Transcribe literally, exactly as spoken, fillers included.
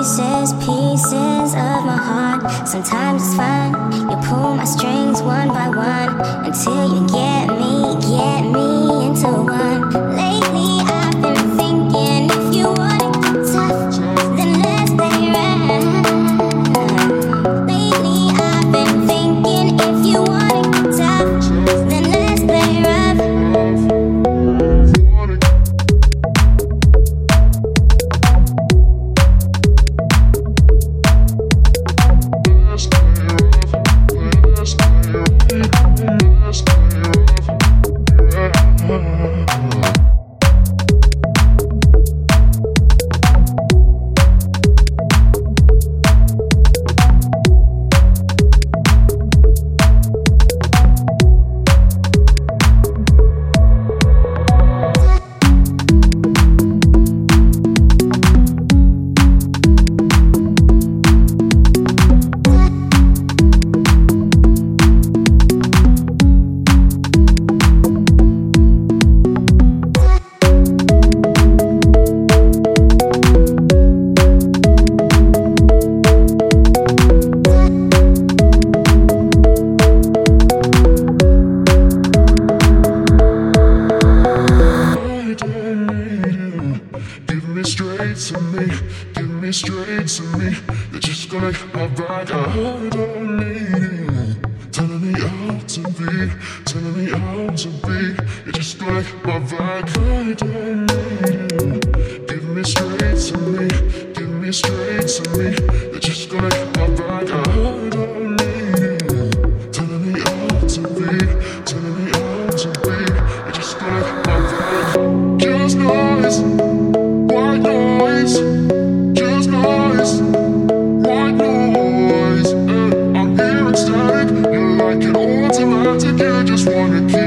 pieces, pieces of my heart. Sometimes it's fun, you pull my strings one by one until you get me, get me into one. Lately I've been thinking, if you want it tough, then let's play around. Lately I've been thinking, if you want it tough, then let's play rough. Straight to me, give me straight to me. You're just gonna hit my vibe. I don't need you telling me how to be, telling me how to be. You're just gonna hit my vibe. I don't need you. Give me straight to me, give me straight to me. You're just gonna hit my vibe. I don't need you telling me how to be, telling me how to be. You're just gonna hit my vibe. Just noise. White noise, just noise, white noise. Uh, I'm hearing static, you're like an automatic, you just wanna keep